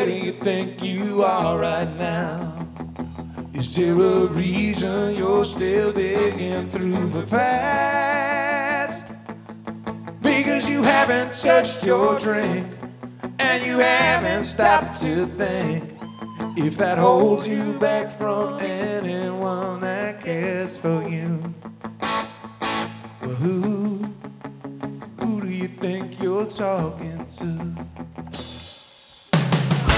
do you think you are right now? Is there a reason you're still digging through the past? Because you haven't touched your drink, and you haven't stopped to think if that holds you back from anyone that cares for you. Well, who do you think you're talking to?